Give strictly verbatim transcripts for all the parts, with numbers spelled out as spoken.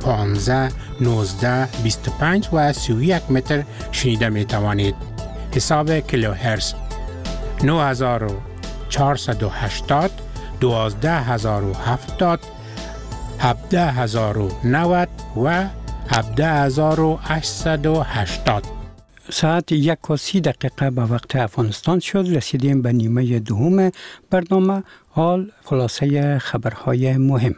پانزده، نوزده، بیست و پنج و سی و یک متر شنیده می توانید. حساب کیلوهرتز نه هزار و چهارصد و هشتاد، دوازده هزار و هفتاد، هفده هزار و نود و هفده هزار و هشتصد و هشتاد. ساعت یک و سی دقیقه به وقت افغانستان شد. رسیدیم به نیمه دوم برنامه. حال خلاصه خبرهای مهم.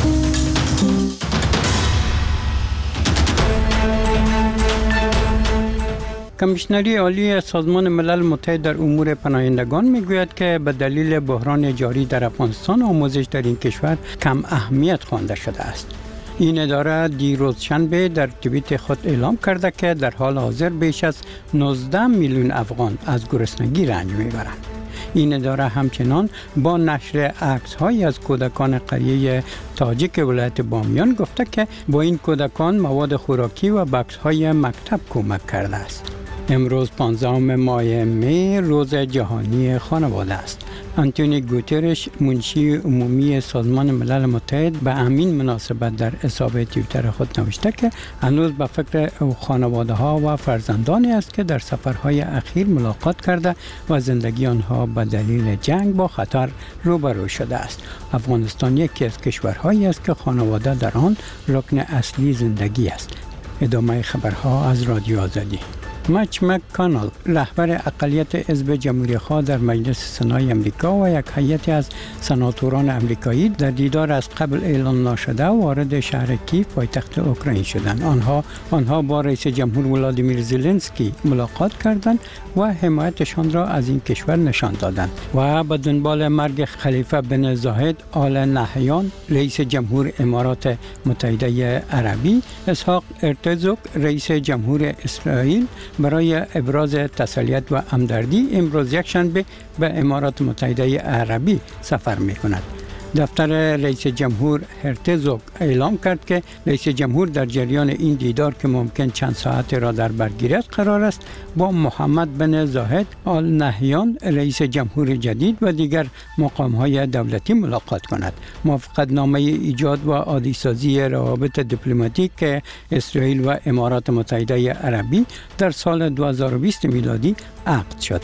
کمیشنری عالی سازمان ملل متحد در امور پناهندگان میگوید که به دلیل بحران جاری در افغانستان آموزش در این کشور کم اهمیت خوانده شده است. این اداره دیروز شنبه در توییت خود اعلام کرده که در حال حاضر بیش از نوزده میلیون افغان از گرسنگی رنج میبرند. این اداره همچنان با نشر عکس‌هایی از کودکان قریه تاجیک ولایت بامیان گفته که با این کودکان مواد خوراکی و بکس‌های مکتب کمک کرده است. امروز پانزدهم ماه می روز جهانی خانواده است. آنتونی گوترش منشی عمومی سازمان ملل متحد به همین مناسبت در حساب توییتر خود نوشته که هنوز به فکر خانواده ها و فرزندانی است که در سفرهای اخیر ملاقات کرده و زندگی آنها به دلیل جنگ با خطر روبرو شده است. افغانستان یکی از کشورهایی است که خانواده در آن رکن اصلی زندگی است. ادامه خبرها از رادیو آزادی. مچ مک‌کانل رهبر اقلیت حزب جمهوری‌خواه در مجلس سنای امریکا و یک هیئت از سناتوران امریکایی در دیدار از قبل اعلان نشده وارد شهر کیف پایتخت اوکراین شدند. آنها آنها با رئیس جمهور ولادیمیر زلنسکی ملاقات کردند و حمایتشان را از این کشور نشان دادند. و به دنبال مرگ خلیفه بن زاید آل نهیان رئیس جمهور امارات متحده عربی، اسحاق هرتزوگ رئیس جمهور اسرائیل برای ابراز تسلیت و همدردی امروز یکشنبه به امارات متحده عربی سفر می کند. دفتر رئیس جمهور هرتزوگ اعلام کرد که رئیس جمهور در جریان این دیدار که ممکن چند ساعت را در بر گیرد قرار است با محمد بن زاید آل نهیان رئیس جمهور جدید و دیگر مقام‌های دولتی ملاقات کند. موافقتنامه ایجاد و عادی‌سازی روابط دیپلماتیک اسرائیل و امارات متحده عربی در سال دو هزار و بیست میلادی عقد شد.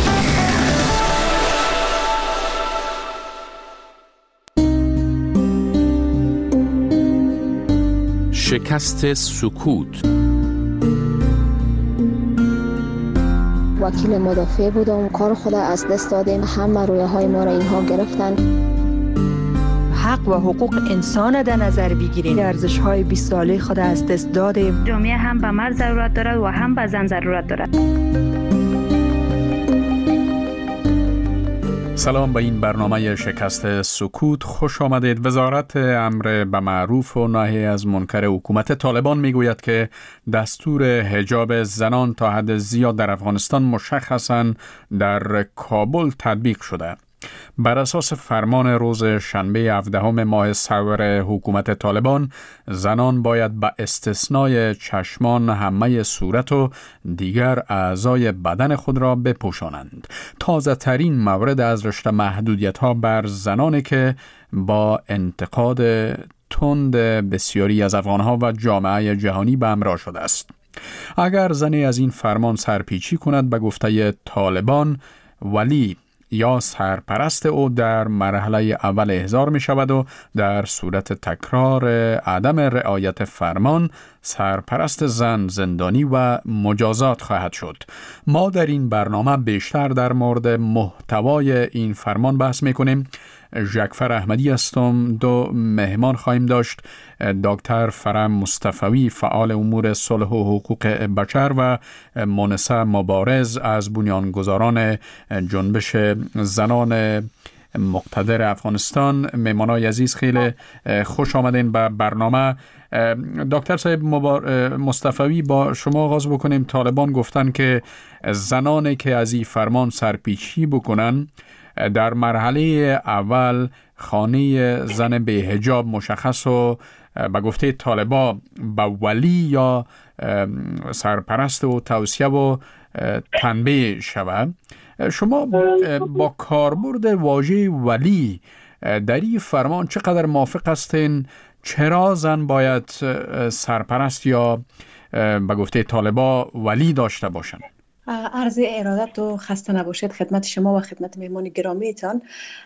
شکست سکوت. وکیل مدافع بودم، کار خود از دست دادیم، همه رویه های ما را اینها گرفتن. حق و حقوق انسان در نظر بگیریم. ارزش های بیست ساله خود از دست دادیم. جامعه هم به مرد ضرورت دارد و هم به زن ضرورت دارد. سلام، به این برنامه شکست سکوت خوش آمدید. وزارت امر به معروف و نهی از منکر حکومت طالبان میگوید که دستور حجاب زنان تا حد زیاد در افغانستان مشخصاً در کابل تطبیق شده. بر اساس فرمان روز شنبه هفدهم ماه سور حکومت طالبان، زنان باید به استثنای چشمان همه صورت و دیگر اعضای بدن خود را بپوشانند. تازه ترین مورد از رشته محدودیت ها بر زنانی که با انتقاد تند بسیاری از افغانها و جامعه جهانی به همراه شده است. اگر زنی از این فرمان سرپیچی کند، به گفته طالبان ولی یا سرپرست او در مرحله اول احضار می شود و در صورت تکرار عدم رعایت فرمان سرپرست زن زندانی و مجازات خواهد شد. ما در این برنامه بیشتر در مورد محتوای این فرمان بحث می کنیم. ژکفر احمدی هستم. دو مهمان خواهیم داشت: دکتر فرام مصطفی فعال امور صلح و حقوق بشر و مونسه مبارز از بنیانگذاران جنبش زنان مقتدر افغانستان. مهمانای عزیز خیلی خوش آمدین به برنامه. دکتر صاحب مصطفی، با شما آغاز بکنیم. طالبان گفتن که زنانی که از این فرمان سرپیچی بکنن در مرحله اول خانه زن به حجاب مشخص و به گفته طالبا به ولی یا سرپرست و توصیه و تنبیه شود. شما با کاربرد واژه ولی در این فرمان چقدر موافق هستین؟ چرا زن باید سرپرست یا به گفته طالبا ولی داشته باشند؟ عرض ارادت و خسته نباشید خدمت شما و خدمت مهمان گرامیتان.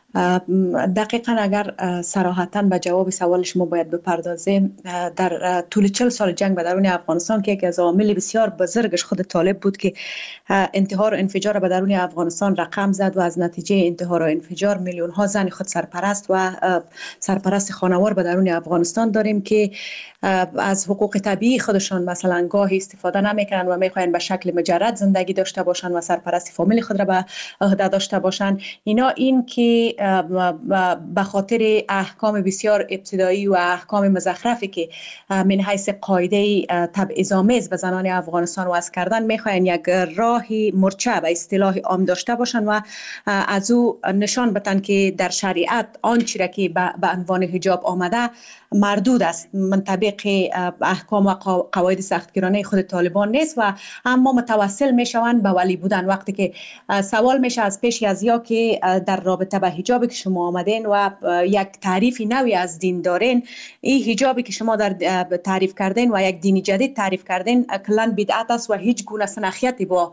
دقیقا اگر صراحتاً به جواب سوال شما باید بپردازیم، در طول چهل سال جنگ به درون افغانستان که یکی از عوامل بسیار بزرگش خود طالب بود که انتحار و انفجار به درون افغانستان رقم زد و از نتیجه انتحار و انفجار میلیون ها زن خود سرپرست و سرپرست خانوار به درون افغانستان داریم که از حقوق طبیعی خودشان مثلا گاهی استفاده نمیکنن و میخواین به شکل مجرد زندگی داشته باشن و سرپرست فامیل خود را به عهده داشته باشن. اینا این که به خاطر احکام بسیار ابتدایی و احکام مزخرفی که من حیث قاعده تبعیض‌آمیز به زنان افغانستان وضع کردن میخواین یک راهی مرچه به اصطلاح عام داشته باشن و از او نشان بدن که در شریعت آنچه را که به عنوان حجاب آمده مردود است، منطبق احکام و قواعد سختگیرانه خود طالبان نیست و اما متوسل میشوند به ولی بودن. وقتی که سوال میشه از پیش از یا که در رابطه به حجابی که شما آمدین و یک تعریف نوی از دین دارین، این حجابی که شما در تعریف کردین و یک دین جدید تعریف کردین کلاً بدعت است و هیچ گونه سنخیتی با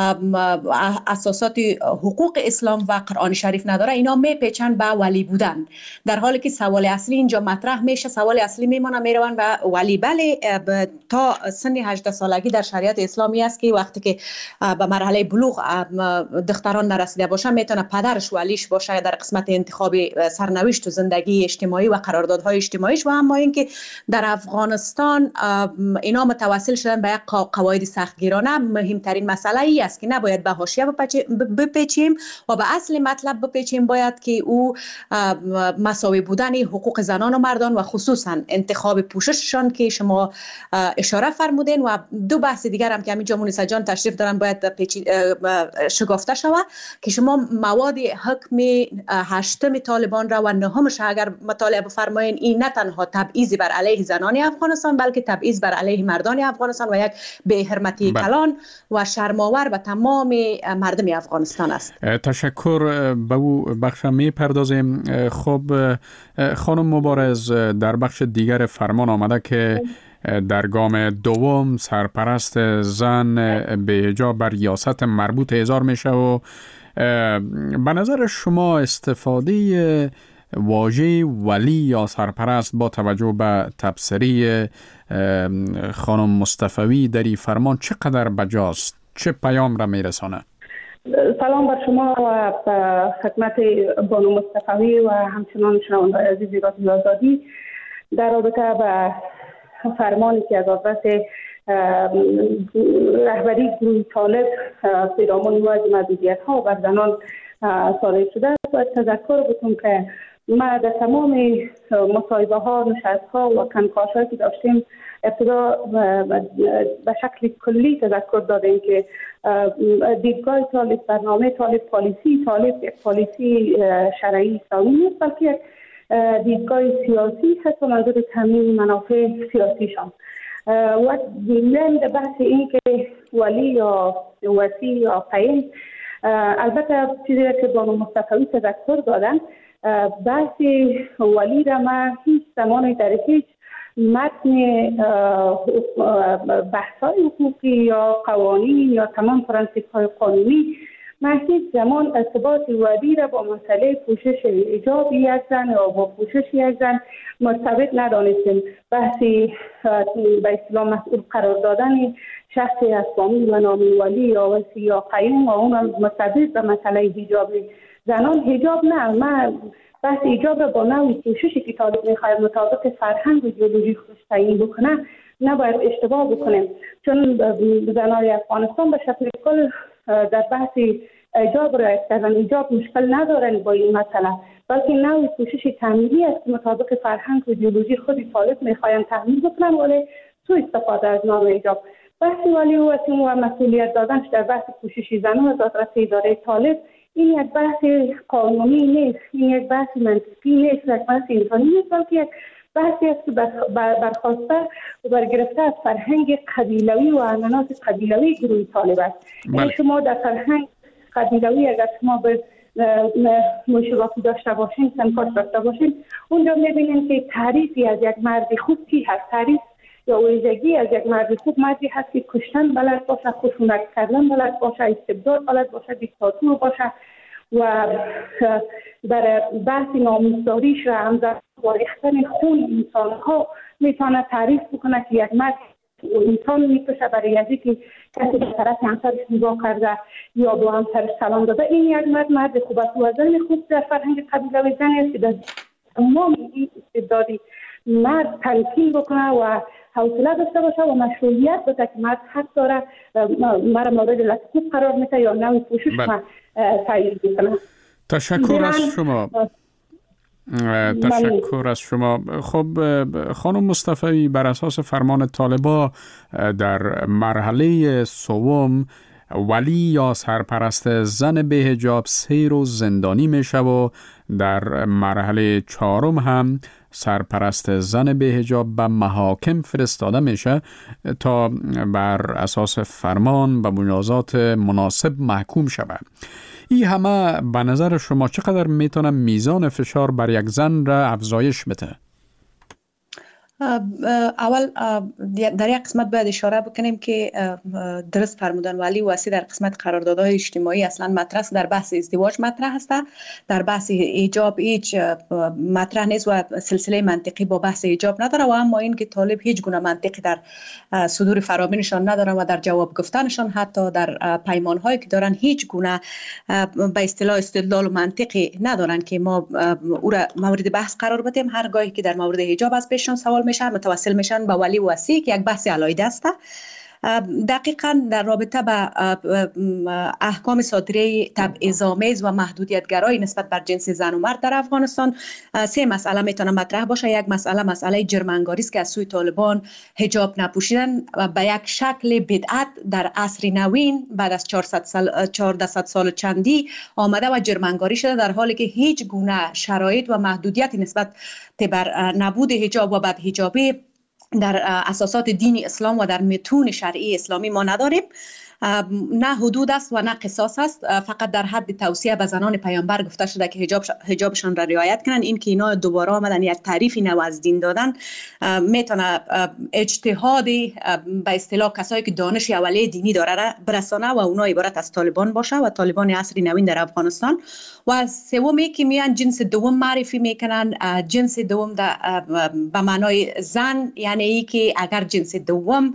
اساسات حقوق اسلام و قرآن شریف نداره. اینا میپیچن به ولی بودن، در حالی که سوال اصلی اینجا مطرح میشه. سوال اصلی میمونه میرون و ولی بله تا سن هجده سالگی در شریعت اسلامی است که وقتی که به مرحله بلوغ دختران نرسیده باشن میتونه پدرش ولیش باشه در قسمت انتخاب سرنوشت و زندگی اجتماعی و قراردادهای اجتماعیش. و اما اینکه در افغانستان اینا متوسل شدن به یک قواعد سختگیرانه، مهمترین مسئله ای است که نباید به حاشیه بپیچیم و به اصل مطلب بپیچیم. باید که او مساوی بودن حقوق زنان و مردان و خصوصا انتخاب پوشششان که شما اشاره فرمودین و دو بحث دیگر هم که همین جمهوری جان تشریف دارن باید شگفته شود که شما مواد حکم هشتم طالبان را و نهمش اگر مطالعه بفرمایین، این نه تنها تبعیض بر علیه زنان افغانستان بلکه تبعیض بر علیه مردان افغانستان و یک بی‌حرمتی کلان و شرم‌آور به تمام مردم افغانستان است. تشکر. به او بخش می پردازیم. خب خانم مبارز، در بخش دیگر فرمان آمده که در گام دوم سرپرست زن به حجاب بر ریاست مربوط احضار میشه و به نظر شما استفاده واژه ولی یا سرپرست با توجه به تبصره خانم مصطفی در این فرمان چقدر بجاست؟ چه پیام را میرسانه؟ سلام بر شما و خدمت بانو مصطفی و همچنان شنوندگان عزیز رادیو آزادی. در رابطه با فرمانی که از آدرس رهبری گروه طالب پیرامون موضوع محدودیت ها بر زنان صادر شده است، باید تذکر بکنم که ما در تمام مصاحبه ها، نشست ها و کنکاش هایی که داشتیم ابتدا به شکل کلی تذکر دادیم که دیدگاه طالب، برنامه طالب، پالیسی طالب یک پالیسی شرعی اسلامی نیست بلکه یک دیدگاه سیاسی هست و منظور تامین منافع سیاسیشان. و در بحث این که ولی یا وسی یا قیم، البته چیزی که بانو مصطفی تذکر دادن، بحث ولی را ما هیچ زمانی در هیچ متن بحث‌های حقوقی یا قوانین یا تمام پرنسیپ‌های قانونی ما هیچ زمان ارتباط ولی را با مسئله پوشش حجاب یک زن یا با پوشش یک زن مرتبط ندانستیم. بحثی به اصطلاح مسئول قرار دادن شخص اسلامی و نامی ولی یا وسی یا قیم و اون مرتبط به مسئله حجاب زنان. حجاب نه، ما بحث حجاب را با نوعی پوششی که طالب می‌خواهد مطابق فرهنگ و ایدئولوژی خودش تعیین بکنه نباید اشتباه بکنیم، چون زنان افغانستان به شکل کل در بحث حجاب رعایت کردن حجاب مشکل ندارن با این مسئله، بلکه نوعی پوشش تعمیری است که مطابق فرهنگ و ایدئولوژی خود طالب می‌خواهند تحمیل بکنن ولی سوء استفاده از نام حجاب. بحث ولی و وسیم و مسئولیت دادنش در بحث پوشش زنان از آدرس اداره طالب این یک بحث قانونی نیست، این یک بحث منطقی نیست، یک بحث انسانی نیست، بلکه یک بحثی است که برخواسته و برگرفته از فرهنگ قبیلوی و عنعنات قبیلوی گروه طالب است. یعنی شما در فرهنگ قبیلوی اگر شما به مشاوره داشته باشین، سمپات داشته باشین، اونجا میبینین که تعریفی از یک مرد خوب کی هست. تعریف یا ویژگی از یک مرد خوب مردی هست که کشتن بلد باشه، خشونت کردن بلد باشه، استبداد بلد باشه، دیکتاتور باشه و برای بحث ناموسداریش و همزمان با ریختن خون انسان ها میتونه تعریف بکنه که یک مرد انسان میکشه برای از اینکه کسی به طرف همسرش نگاه کرده یا با همسرش سلام داده. این یک مرد مرد خوب است و زن خوب در فرهنگ قبیله زن است که در تمام این استبدادی مرد تمکین بکنه و حوصله داشته باشه و مشروعیت بده که مرد حق داره مرا مورد لطفی قرار میده یا نوی پوشش ما تعیین بکنه. تشکر از شما. تشکر از شما. خب خانم مصطفی، بر اساس فرمان طالبان در مرحله سوم ولی یا سرپرست زن به حجاب سه روز زندانی میشه و در مرحله چهارم هم سرپرست زن به حجاب به محاکم فرستاده میشه تا بر اساس فرمان به مجازات مناسب محکوم شود. این همه به نظر شما چقدر میتونه میزان فشار بر یک زن را افزایش بده؟ اول در یک قسمت باید اشاره بکنیم که درست فرمودن ولی واسی در قسمت قراردادهای اجتماعی اصلا مطرح در بحث ازدواج مطرح است، در بحث ایجاب هیچ مطرح نیست و سلسله منطقی با بحث ایجاب نداره و اما این که طالب هیچ گونه منطقی در صدور فرامینشان ندارن و در جواب گفتنشان حتی در پیمانهایی که دارن هیچ گونه به اصطلاح استدلال و منطقی ندارن که ما او را مورد بحث قرار بدیم. هرگاهی که در مورد حجاب از پیششان سوال میشن متوسل میشن به ولی وصی که یک بحث علایده است. دقیقاً در رابطه با احکام صادره تبعیض‌آمیز و محدودیت‌گرایی نسبت بر جنس زن و مرد در افغانستان سه مسئله میتونه مطرح باشه. یک مسئله مسئله جرم‌انگاری است که از سوی طالبان حجاب نپوشیدن به یک شکل بدعت در عصر نوین بعد از چهارصد سال چهارصد سال چندی آمده و جرم‌انگاری شده، در حالی که هیچ گونه شرایط و محدودیتی نسبت بر نبود حجاب و بدحجابی در اساسات دین اسلام و در متون شرعی اسلامی ما نداریم. نه حدود است و نه قصاص است، فقط در حد توصیه به زنان پیامبر گفته شده که حجاب حجابشان را رعایت کنن. این که اینا دوباره آمدن یک تعریفی نو از دین دادن میتونه اجتهادی به اصطلاح کسایی که دانش اولیه دینی داره برسانه و اونا عبارت از طالبان باشه و طالبان عصر نوین در افغانستان. و سومی که میان جنس دوم معرفی میکنن، جنس دوم به معنای زن، یعنی ای که اگر جنس دوم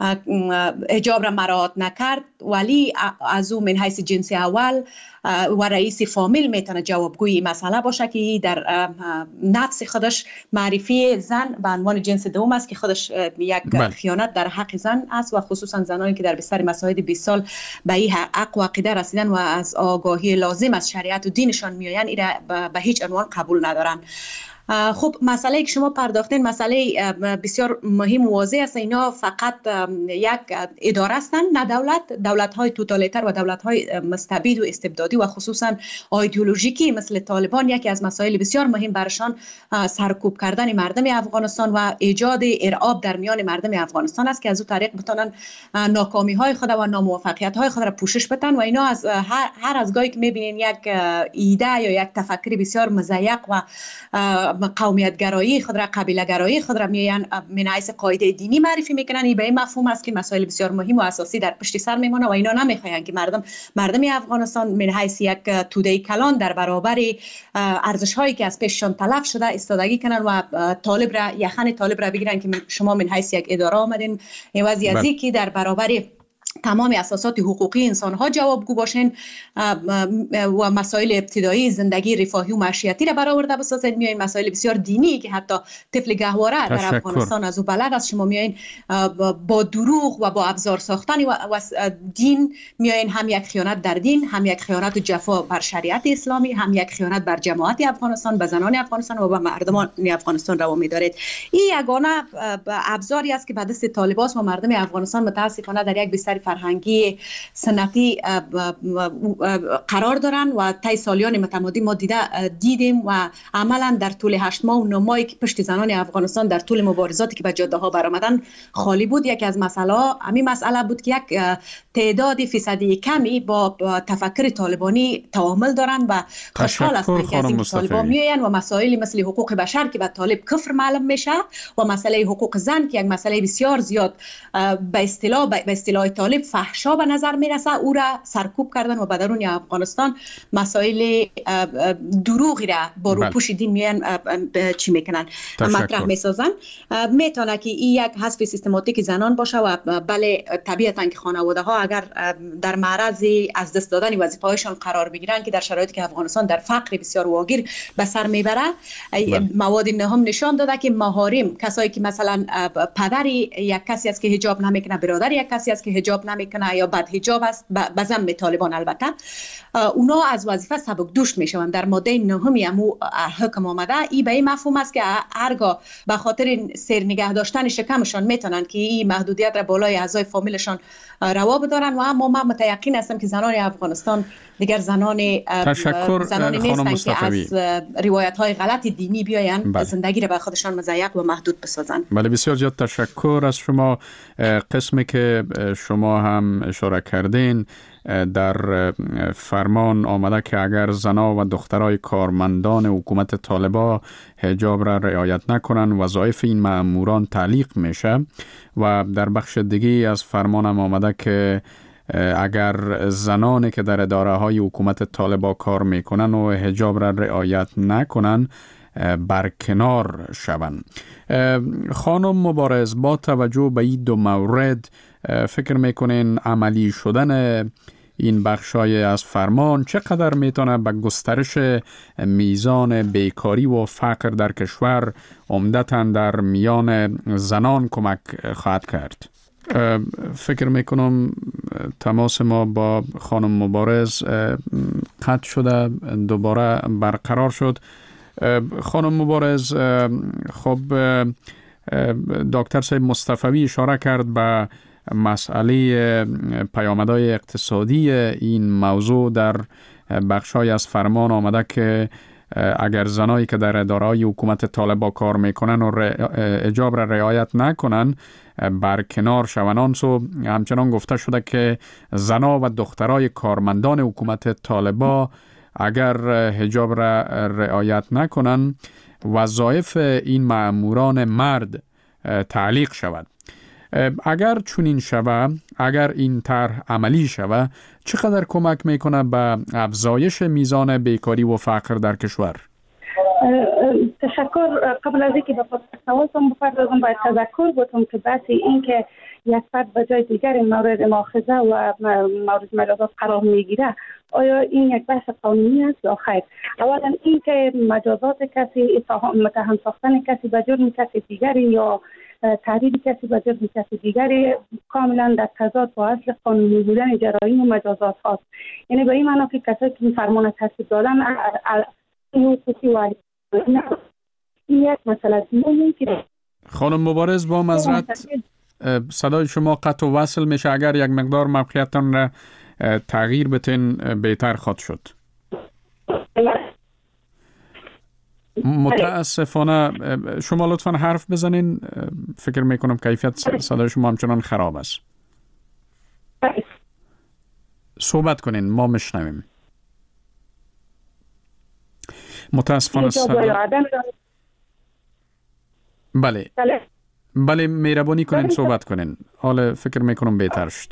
حجاب را مراعات نکرد ولی از او من حیث جنس اول و رئیس فامیل میتونه جوابگوی مسئله باشه که در نفس خودش معرفی زن به عنوان جنس دوم است که خودش یک بل. خیانت در حق زن است و خصوصا زنانی که در بستر مساعد بیست سال به این حق و عقیده رسیدن و از آگاهی لازم از شریعت و دینشان میآیند این به هیچ عنوان قبول ندارن. خب مسئله که شما پرداختین مسئله بسیار مهم و واضح است. اینا فقط یک اداره هستند، نه دولت. دولت های توتالیتر و دولت های مستبد و استبدادی و خصوصا ایدئولوژیکی مثل طالبان یکی از مسائل بسیار مهم برشان سرکوب کردن مردم افغانستان و ایجاد ارعاب در میان مردم افغانستان است که از او طریق بتونن ناکامی های خود و ناموفقیت های خود را پوشش بدن. و اینا از هر, هر از گاهی که میبینین یک ایده یا یک تفکر بسیار مزیق و قومیت گرایی خود را قبیله گرایی خود را میان من حیث قاعده دینی معرفی میکنن. این به این مفهوم است که مسائل بسیار مهم و اساسی در پشت سر میمونه و اینا نمیخواین که مردم مردم افغانستان من حیث یک توده کلان در برابر ارزش هایی که از پیششان تلف شده استادگی کنن و طالب را یخن طالب را بگیرن که شما من حیث یک اداره آمدین عوضی از اینکه در برابر تمام اساسات حقوقی انسان ها جوابگو باشین و مسائل ابتدایی زندگی رفاهی و معیشتی را برآورده بسازید. میایین مسائل بسیار دینی که حتی طفل گهواره در افغانستان از او بلد است، شما میایین با دروغ و با ابزار ساختن و دین میایین هم یک خیانت در دین، هم یک خیانت و جفا بر شریعت اسلامی، هم یک خیانت بر جماعت افغانستان، به زنان افغانستان و به مردمان افغانستان روا می‌دارید. این یگانه ابزاری است که به دست طالبان و مردم افغانستان متاسفانه در یک بستر فرهنگی سنتی قرار دارن و طی سالیان متمادی ما دیده دیدیم و عملا در طول هشت ماه و نه ماهی که پشت زنان افغانستان در طول مبارزاتی که به جاده ها برآمدن خالی بود. یکی از مسئله همین مسئله بود که یک تعداد فیصدی کمی با تفکر طالبانی تعامل دارن و خوشحال هستند که از این طالبان میآیند و مسائلی مثل حقوق بشر که به طالب کفر معلوم میشه و مسئله حقوق زن که یک مسئله بسیار زیاد به اصطلاح به اصطلاح طالب فحشا به نظر میرسه او را سرکوب کردن و به درون افغانستان مسائل دروغی را با روپوش دین میان چی میکنن مطرح میسازن. میتونه که این یک حذف سیستماتیک زنان باشه و بله طبیعتا که خانواده ها اگر در معرض از دست دادن وظیفه هایشان قرار بگیرن که در شرایطی که افغانستان در فقر بسیار واگیر به سر میبره، مواد نهم نشان داده که محارم، کسایی که مثلا پدری یک کسی است که حجاب نمیکنه، برادر یک کسی است که حجاب نمیکنه یا بد حجاب است به ذم طالبان، البته اونا از وظیفه سبک دوش میشوند. در ماده نهمی همو حکم آمده ای به این مفهوم است که هرگاه به خاطر سر نگه داشتن شکمشان میتونن که این محدودیت را بالای اعضای فامیلشان روا بدارن و اما من متیقن هستم که زنان افغانستان دیگر زنان تشکر زنانی نیستن که از روایت های غلط دینی بیاین بله. زندگی را به خودشان مضیق و محدود بسازن. بله بسیار زیاد تشکر از شما. قسمی که شما هم اشاره کردین در فرمان آمده که اگر زنا و دخترای کارمندان حکومت طالبا حجاب را رعایت نکنن وظایف این مأموران تعلیق میشه و در بخش دیگه از فرمان هم آمده که اگر زنانی که در اداره های حکومت طالبا کار میکنن و حجاب را رعایت نکنن برکنار شوند. خانم مبارز، با توجه به این دو مورد فکر میکنین عملی شدن این بخشای از فرمان چقدر میتونه به گسترش میزان بیکاری و فقر در کشور عمدتاً در میان زنان کمک خواهد کرد؟ فکر میکنم تماس ما با خانم مبارز قطع شده، دوباره برقرار شد. خانم مبارز، خب دکتر صاحب مصطفی اشاره کرد به مسئله پیامدهای اقتصادی این موضوع. در بخشای از فرمان آمده که اگر زنایی که در اداره‌های حکومت طالبا کار میکنن و حجاب را رعایت نکنن برکنار شوند. سو همچنان گفته شده که زنا و دخترای کارمندان حکومت طالبا اگر حجاب را رعایت نکنن وظایف این مأموران مرد تعلیق شود. اگر چنین شود، اگر این طرح عملی شود، چقدر کمک میکنه به افزایش میزان بیکاری و فقر در کشور؟ تشکر. قبل از اینکه به سوالتون بپردازم باید تذکر بودم که بحث این که یک فرد به جای دیگر مورد مؤاخذه و مورد مجازات قرار میگیره آیا این یک بحث قانونی است یا خیر؟ اولا این که مجازات کسی، متهم ساختن کسی به جرم کسی دیگری یا تهدید کسی به جرم کسی دیگری کاملا در تضاد با اصل قانونی بودن جرایم و مجازات هاست. یعنی به این معنی که کسایی که این فرمان تصویب دادن این حقوقی و این یک مسئله دیگه که خانم مبارز با معذرت صدای شما قطع و وصل میشه. اگر یک مقدار موقعیتتان را تغییر بتین بهتر خواهد شد. متاسفانه شما لطفا حرف بزنین، فکر میکنم کیفیت صدای شما همچنان خراب است. صحبت کنین، ما میشنویم. متاسفانه صدای بله بله مهربانی کنین صحبت کنین. حالا فکر میکنم بهتر شد.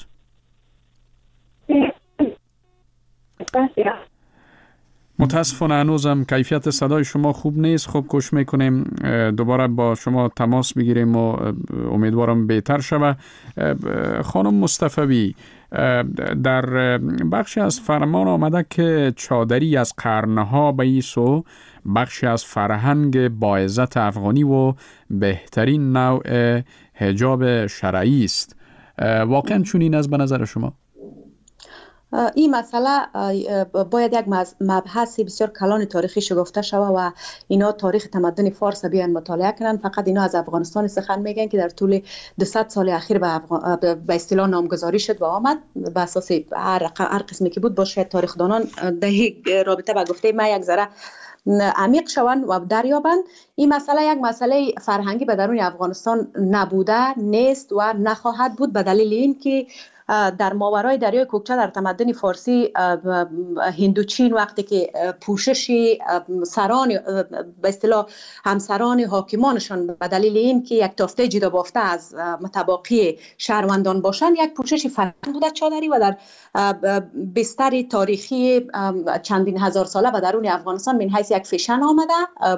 متاسفانه هنوزم کیفیت صدای شما خوب نیست. خب کوشش میکنیم دوباره با شما تماس بگیریم و امیدوارم بهتر شود. خانم مصطفی، در بخشی از فرمان آمده که چادری از قرنها به ایسو بخشی از فرهنگ با عزت افغانی و بهترین نوع حجاب شرعی است. واقعا چنین است به نظر شما؟ این مسئله باید یک مبحث بسیار کلان تاریخی شگفته شود و اینا تاریخ تمدن فارس بیان مطالعه کنن. فقط اینا از افغانستان سخن میگن که در طول دویست سال اخیر به افغان... به اصطلاح نامگذاری شد و آمد به اساس هر هر قسمی که بود. باشه تاریخدانان در رابطه با گفته ما یک ذره عمیق شوند و دریابند. این مسئله یک مسئله فرهنگی به درون افغانستان نبوده، نیست و نخواهد بود، به دلیل این که در ماورای دریای کوکچه در تمدن فارسی هندوچین وقتی که پوشش سران به اصطلاح همسران حاکمانشان به دلیل این که یک تافته جدا بافته از متباقی شهروندان باشند، یک پوشش فرهنگی بوده چادری و در بستر تاریخی چندین هزار ساله و درون افغانستان من حیث یک فیشن آمده.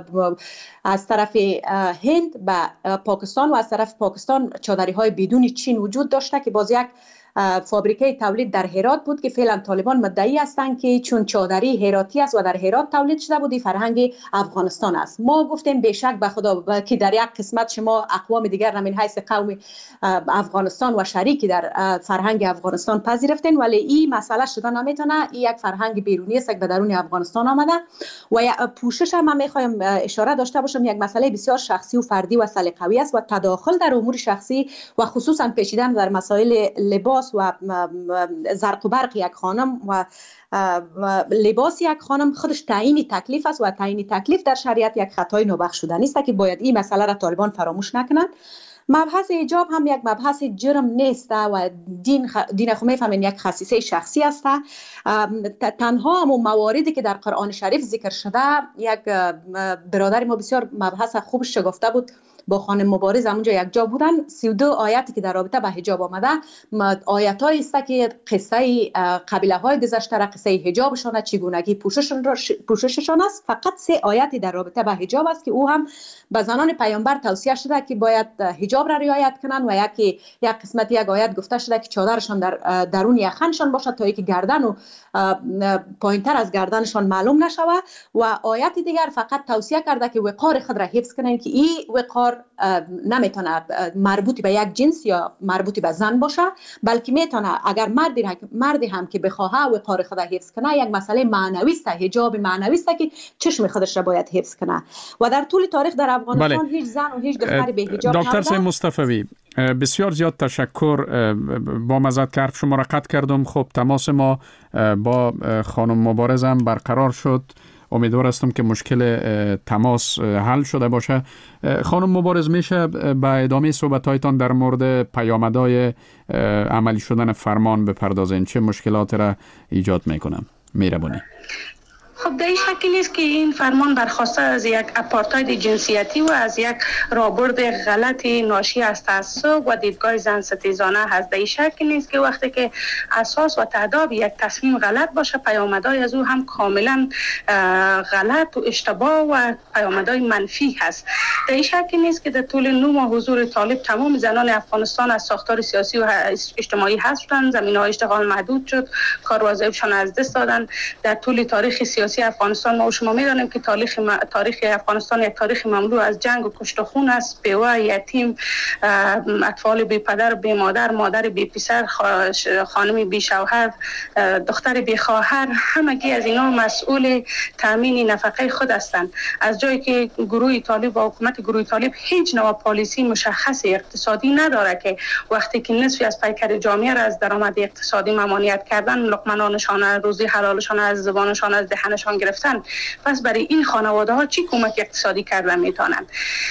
از طرف هند به پاکستان و از طرف پاکستان چادری های بدون چین وجود داشته که باز یک فابریکه تولید در هرات بود که فعلا طالبان مدعی هستند که چون چادری هراتی است و در هرات تولید شده بود، فرهنگ افغانستان است. ما گفتیم بیشک به خدا که در یک قسمت شما اقوام دیگر را من حیث قوم افغانستان و شریکی در فرهنگ افغانستان پذیرفتین، ولی این مسئله شده نمیتونه. این یک فرهنگ بیرونی است که به درون افغانستان آمده و یک پوشش هم من میخوایم اشاره داشته باشم. یک مسئله بسیار شخصی و فردی و سلیقه‌ای است و تداخل در امور شخصی و خصوصا پیچیدن در مسائل لباس و زرق و برق یک خانم و لباس یک خانم خودش تعیین تکلیف است و تعیین تکلیف در شریعت یک خطای نابخشودنی است که باید این مسئله را طالبان فراموش نکنند. مبحث حجاب هم یک مبحث جرم نیست و دین خ... دین خو میفهمین یک خصیصه شخصی است. تنها هم مواردی که در قرآن شریف ذکر شده، یک برادر ما بسیار مبحث خوب شگفته بود با خانم مبارز همونجا یک جا بودن. سی و دو آیاتی که در رابطه با حجاب آمده آیات هایی است که قصه قبیله های گذشته را، قصه حجابشان، چگونگی پوشششان پوشششان است. فقط سه آیاتی در رابطه با حجاب است که او هم به زنان پیامبر توصیه شده که باید حجاب را رعایت کنند و یکی یک قسمت یک آیت گفته شده که چادرشان در درون یخنشان باشد تا اینکه گردن و پایینتر از گردنشان معلوم نشود و آیت دیگر فقط توصیه کرده که وقار خود را حفظ کنند که این وقار نمیتونه مربوط به یک جنس یا مربوط به زن باشه، بلکه میتونه اگر مردی مردی هم که بخواه وقار خود را حفظ کنه، یک مسئله معنوی است، حجاب معنوی است که چشم خودش را باید حفظ کنه. و در طول تاریخ در افغانستان بله. هیچ زن و هیچ دختری به حجاب دکتر سید مصطفی بسیار زیاد تشکر. با مزد که حرف شما را قطع کردم. خب تماس ما با خانم مبارز هم برقرار شد. امیدوار هستم که مشکل تماس حل شده باشه. خانم مبارز، میشه به ادامه صحبت‌هایتان در مورد پیامدهای عملی شدن فرمان بپردازین؟ چه مشکلات را ایجاد میکنم؟ مهربانی. خب در این شکل نیست که این فرمان برخواسته از یک اپارتاید جنسیتی و از یک رابرد غلط ناشی از تعصب و دیدگاه زن ستیزانه هست. در این شکل نیست که وقتی که اساس و تعداد یک تصمیم غلط باشه، پیامدهای از او هم کاملا غلط و اشتباه و پیامدهای منفی هست. در این شکل نیست که در طول نه ماه حضور طالب تمام زنان افغانستان از ساختار سیاسی و اجتماعی حذف شدند، زمینه‌های اشتغال محدود شد، کار وظایفشان از دست دادند. در طول تاریخ سیاسی افغانستان ما و شما می‌دانیم که تاریخ م... تاریخ افغانستان یک تاریخ مملو از جنگ و کشت و خون است. بیوه، یتیم، اطفال بی پدر بی مادر، مادر بی پسر، خانم بی شوهر، دختر بی خواهر، همگی از اینا مسئول تامین نفقه خود هستند. از جایی که گروه طالب و حکومت گروه طالب هیچ نوع پالیسی مشخص اقتصادی نداره که وقتی که نصفی از پیکر جامعه را از درآمد اقتصادی ممانعت کردن، لقمه‌نانشان، روزی حلالشان از زبانشان از دهنشان گرفتن، پس برای این خانواده ها چی کمک اقتصادی کردن میتونن؟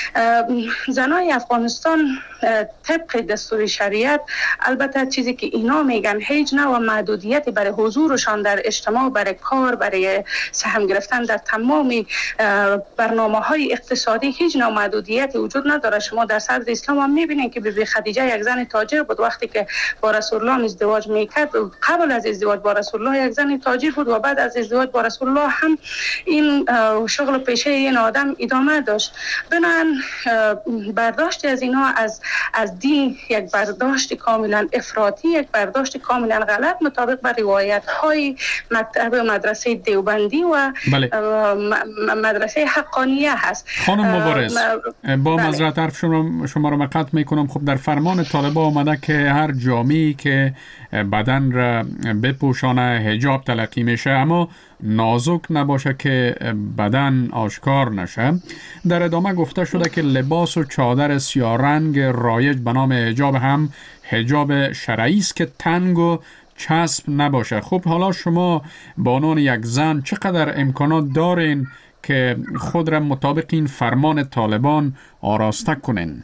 زنای افغانستان طبق دستور شریعت، البته چیزی که اینا میگن هیچ نوع محدودیتی برای حضورشان در اجتماع، برای کار، برای سهم گرفتن در تمام برنامه های اقتصادی هیچ نوع محدودیتی وجود نداره. شما در صدر اسلام هم میبینید که بیبی خدیجه یک زن تاجر بود، وقتی که با رسول الله ازدواج میکرد، قبل از ازدواج با رسول الله یک زن تاجر بود و بعد از ازدواج با رسول الله هم این شغل پیشه این آدم ادامه داشت. بنابراین برداشت از اینا از از دین یک برداشت کاملا افراطی، یک برداشت کاملا غلط مطابق با روایت های مکتب مدرسه دیوبندی و بله. مدرسه حقانیه هست. خانم مبارز با معذرت حرف شما شما رو قطع میکنم. خب در فرمان طالبان آمده که هر جامعه‌ای که بدن را بپوشانه حجاب تلقی میشه، اما نازک نباشه که بدن آشکار نشه. در ادامه گفته شده که لباس و چادر سیاه رنگ رایج به نام حجاب هم حجاب شرعی است که تنگ و چسب نباشه. خب حالا شما به عنوان یک زن چقدر امکانات دارین که خود را مطابق این فرمان طالبان آراسته کنین؟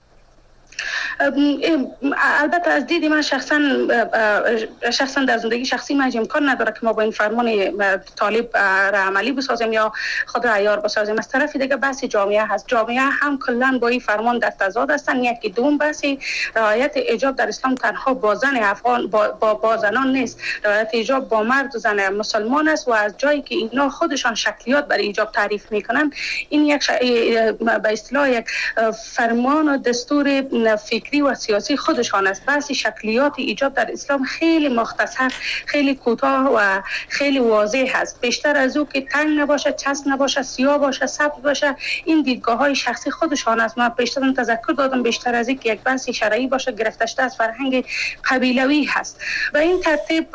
البته از دید من شخصا شخصا در زندگی شخصی من امکان نداره که ما با این فرمان طالب را عملی بسازیم یا خود را عیار بسازیم. از طرف دیگه بحث جامعه هست. جامعه هم کلا با این فرمان در تضاد هستن. یکی دوم بحث رعایت حجاب در اسلام تنها با زن افغان با, با, با زنان نیست. رعایت حجاب با مرد و زن مسلمان است و از جایی که اینا خودشان شکلیات برای حجاب تعریف میکنن، این یک ش... به اصطلاح یک فرمان و دستور فکری و سیاسی خودشان است. بحث شکلیات ایجاب در اسلام خیلی مختصر، خیلی کوتاه و خیلی واضح است. بیشتر از او که تنگ نباشه، چسب نباشه، سیاه باشه، سبز باشه، این دیدگاه های شخصی خودشان است. من بیشتر تذکر دادم بیشتر از اینکه یک بحث شرعی باشه گرفته شده از فرهنگ قبیلوی هست. و این ترتیب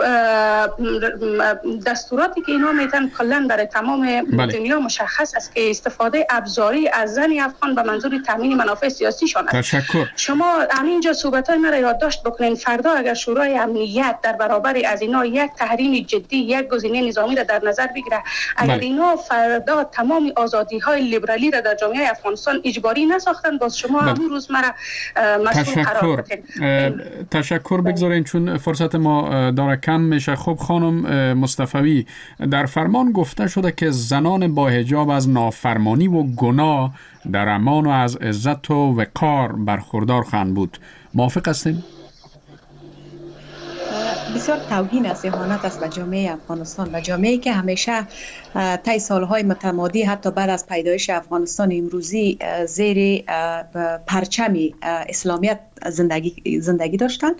دستوراتی که اینا میتن کلا برای تمام بله. دنیا مشخص است که استفاده ابزاری از زن افغان به منظور تامین منافع سیاسیشان است. تشکر. شما همینجا صحبت‌های من را یادداشت بکنین. فردا اگر شورای امنیت در برابر از اینا یک تحریم جدی، یک گزینه نظامی را در نظر بگیره، اگر بله. اینا فردا تمام آزادی‌های لیبرالی را در جامعه افغانستان اجباری نساختن، باز شما بله. همون روز مرا مسئول قرار بدین. تشکر بگذارین چون فرصت ما داره کم میشه. خب خانم مصطفی، در فرمان گفته شده که زنان با حجاب از نافرمانی و گناه در امان و از عزت و وقار برخوردار خواهند بود. موافق هستین؟ بسیار توهین است، اهانت است به جامعه افغانستان و جامعه‌ای که همیشه طی سالهای متمادی حتی بعد از پیدایش افغانستان امروزی زیر پرچم اسلامیت زندگی زندگی داشتند.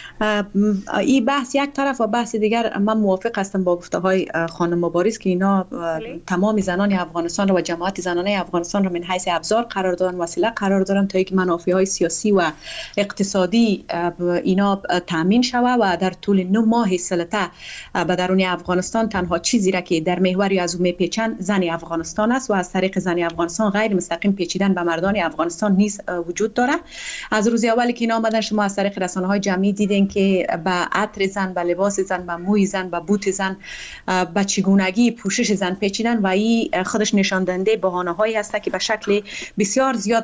این بحث یک طرف و بحث دیگر من موافق هستم با گفته های خانم مبارز که اینا تمام زنان افغانستان رو و جماعت زنانه افغانستان رو من حیث ابزار قرار دادن، وسیله قرار دادن تا اینکه منافع های سیاسی و اقتصادی اینا تامین شود و در طول نه ماه سلطه به درون افغانستان تنها چیزی را که در محور از اون میپیچن زن افغانستان است و از طریق زن افغانستان غیر مستقیم پیچیدن به مردان افغانستان نیز وجود داره. از روز اولی که اینا آمدن شما از طریق رسانه‌های جمعی دیدین که به عطر زن، به لباس زن، به موی زن، به بوت زن، به چگونگی پوشش زن پیچیدن و این خودش نشان دهنده بهانه‌هایی است که به شکل بسیار زیاد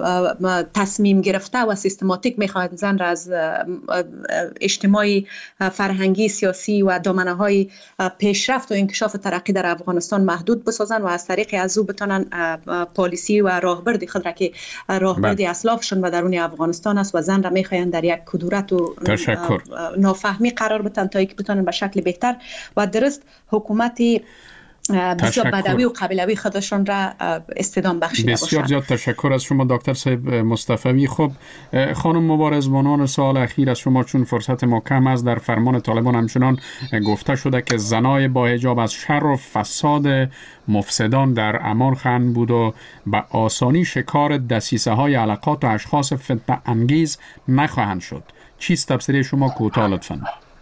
تصمیم گرفته و سیستماتیک می‌خواهند زن را از اجتماعی، فرهنگی، سیاسی و دامنه‌های پیشرفت و انکشاف ترقی در افغانستان محدود بسازن و از طریق از او بتونن پالیسی و راهبرد خود را که راهبرد اسلافشون و درون افغانستان است و زن را می‌خواهند در یک کدورت و تشکر. نافهمی قرار بدن تا اینکه بتونن به شکل بهتر و درست حکومتی بسیار بدوی و قبیلوی خودشون را استدام بخشیده باشند. بسیار زیاد تشکر از شما دکتر صاحب مصطفی. خب خانم مبارز، بانوان سوال اخیر از شما چون فرصت ما کم است. در فرمان طالبان همچنان گفته شده که زنای با حجاب از شر و فساد مفسدان در امان خواهند بود و به آسانی شکار دسیسه های علاقات و اشخاص فتنه انگیز نخواهند شد. چیست تفسیر شما کوتاه لطفاً؟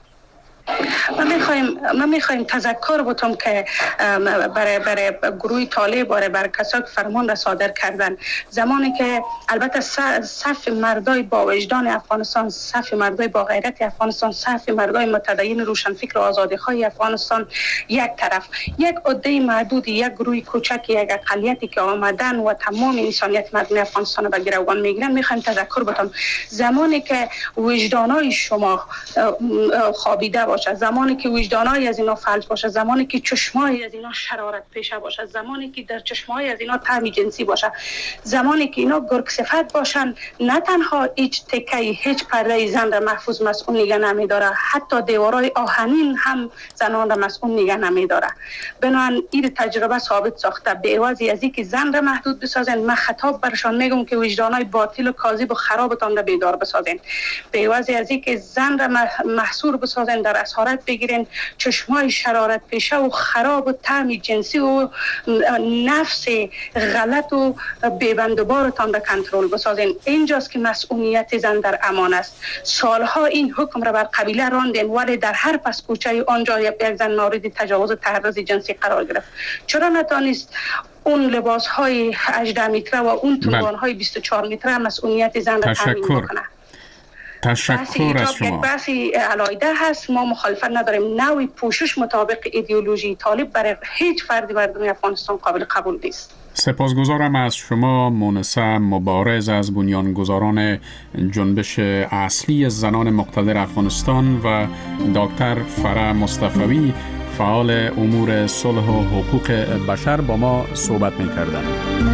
ما میخوایم ما میخوایم تذکر بتم که برای برای گروه طالب برای برای کسایی که فرمان را صادر کردن، زمانی که البته صف مردای با وجدان افغانستان، صف مردای با غیرت افغانستان، صف مردای متدین روشنفکر و آزادیخواه افغانستان یک طرف، یک عده محدود، یک گروه کوچک، یک اقلیتی که آمدن و تمام انسانیت مردم افغانستان را به گروگان میگیرن، میخوایم تذکر بتم زمانی که وجدانای شما خوابیده باشه، زمان زمانی که وجدانای از اینا فلج باشه، زمانی که چشمای از اینا شرارت پیشه باشه، زمانی که در چشمای از اینا طعم جنسی باشه، زمانی که اینا گرگ صفت باشن، نه تنها هیچ تکه هیچ پرده زن را محفوظ مسئول نگه نمیداره، حتی دیوارای آهنین هم زنان را مسئول نگه نمیداره. بنابراین این تجربه ثابت ساخته به عوضی از اینکه زن را محدود بسازن، من خطاب برشان میگم که وجدانای باطل و کاذب و خرابتان را بیدار بسازن. به عوضی از اینکه زن را محصور بسازن، در اسارت بگیرن، چشمای شرارت پیشه و خراب و طعم جنسی و نفس غلط و بی‌بندوبارتان را کنترل بسازن. اینجاست که مسئولیت زن در امان است. سالها این حکم را بر قبیله راندن، ولی در هر پس کوچه آنجا یک زن مورد تجاوز و تحرز جنسی قرار گرفت. چرا نتانست اون لباس های هجده متره و اون توان های بیست و چهار متره مسئولیت زن را تامین کنه؟ تشکر از شما. بحثی علایده هست، ما مخالفت نداریم. نوع پوشش مطابق ایدئولوژی طالب برای هیچ فردی مردم افغانستان قابل قبول نیست. سپاسگزارم از شما مونسه مبارز از بنیانگذاران جنبش اصلی زنان مقتدر افغانستان و دکتر فرح مصطفوی فعال امور صلح و حقوق بشر با ما صحبت می‌کردند.